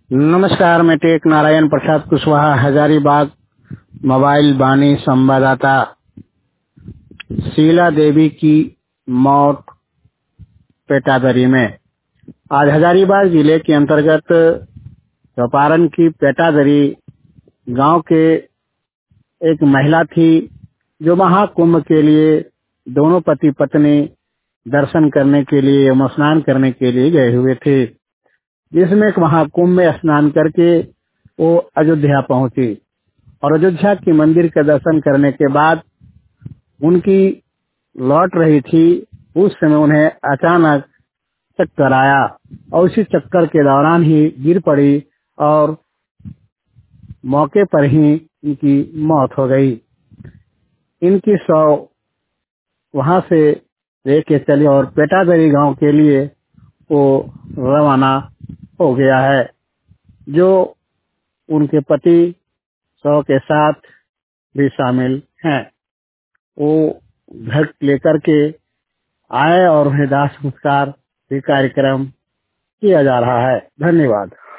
नमस्कार, मैं टेक नारायण प्रसाद कुशवाहा हजारीबाग मोबाइल वाणी संवाददाता। शीला देवी की मौत पेटादरी में। आज हजारीबाग जिले के अंतर्गत चौपारण की पेटादरी गांव के एक महिला थी जो महाकुंभ के लिए दोनों पति पत्नी दर्शन करने के लिए एवं स्नान करने के लिए गए हुए थे, जिसमें महाकुंभ में स्नान करके वो अयोध्या पहुंची और अयोध्या के मंदिर के दर्शन करने के बाद उनकी लौट रही थी। उस समय उन्हें अचानक चक्कर आया और उसी चक्कर के दौरान ही गिर पड़ी और मौके पर ही इनकी मौत हो गई। इनकी शव वहां से लेके चले और पेटादरी गांव के लिए वो रवाना हो गया है। जो उनके पति शव के साथ भी शामिल हैं, वो घर लेकर के आए और उन्हें दाह संस्कार भी कार्यक्रम किया जा रहा है। धन्यवाद।